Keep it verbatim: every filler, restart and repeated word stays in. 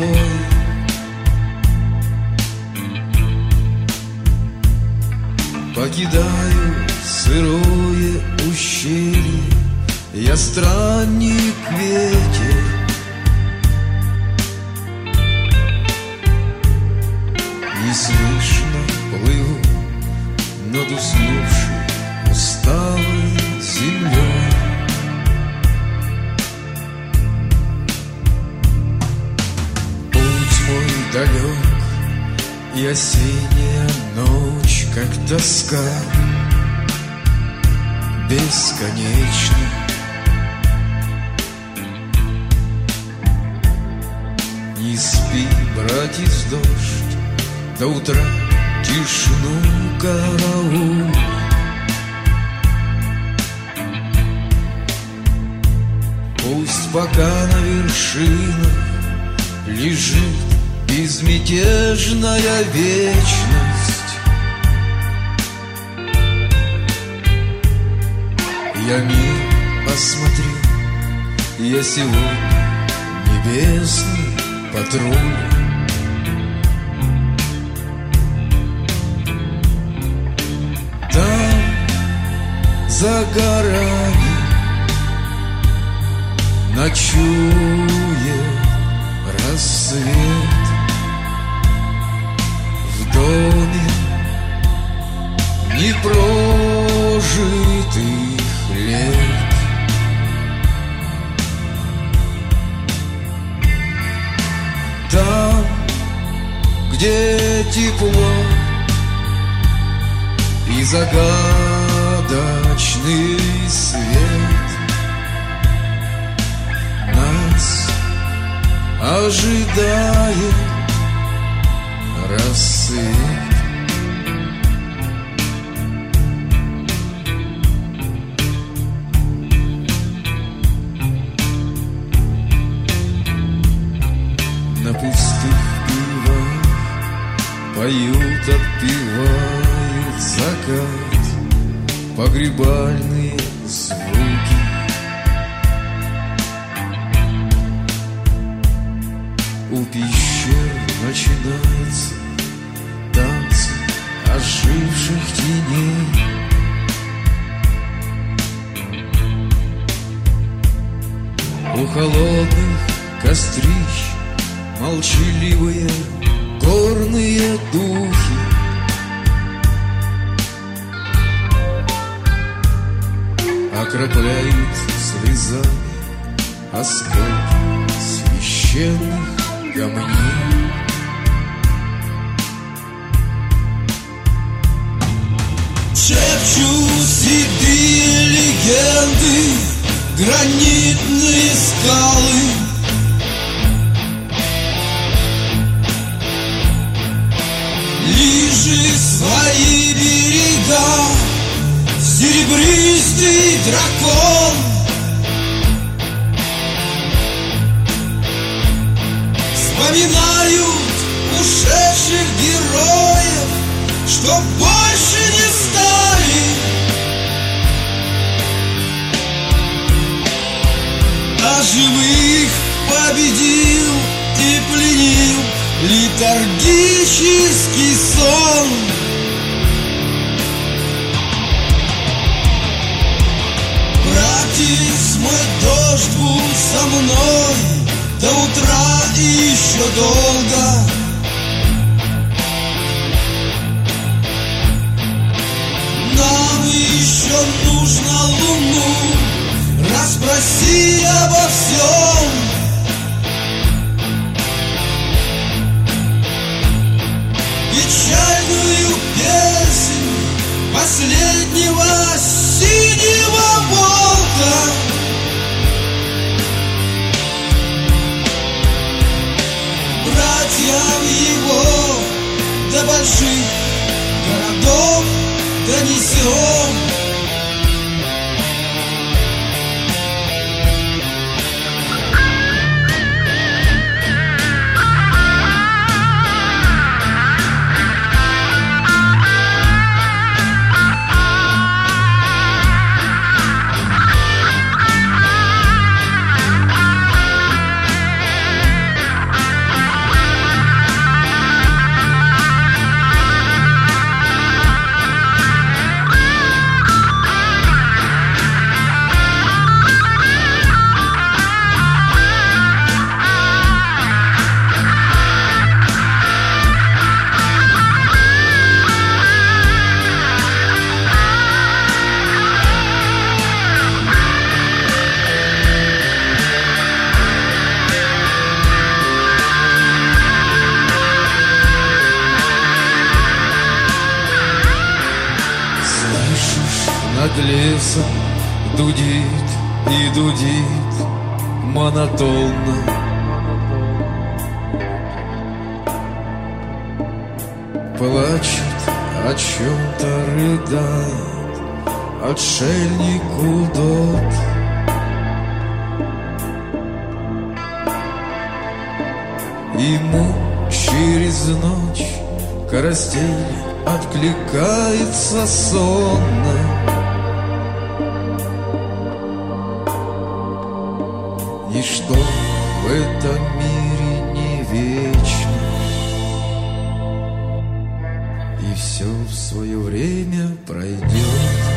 покой. Покидаю сырое ущелье, я странник ветер. Неслышно плыву над уснувшей усталой землей. Путь мой далек, и осенняя ночь, как тоска, бесконечна. Не спи, братец, дождь, до утра тишину караул. Пусть пока на вершинах лежит безмятежная вечность, я мир посмотрел, я сегодня небесный патруль. Там, за горами, ночует рассвет. В доме непрожитых лет. Там, где тепло и загадочный свет, нас ожидает рассвет. На пустых пивах поют, отпевают закат, погребальные звуки. У пещер начинаются танцы оживших теней. У холодных кострищ молчаливые горные духи. Окропляют слезами осколки священных камней. Шепчут седые легенды, гранитные скалы. Лижи свои берега, серебристый дракон. Вспоминают ушедших героев, что больше не стали. А живых победил и пленил летаргический сон. Братец мой, дождь будь со мной до утра и еще долго. Нам еще нужно луну расспроси обо всем. Печальную песнь последнего синего волка. Братьям его до больших городов донесем. над лесом дудит и дудит монотонно. Плачет, о чем-то рыдает отшельник Удот. Ему через ночь карастель откликается сонно. Ничто в этом мире не вечно, и все в свое время пройдет.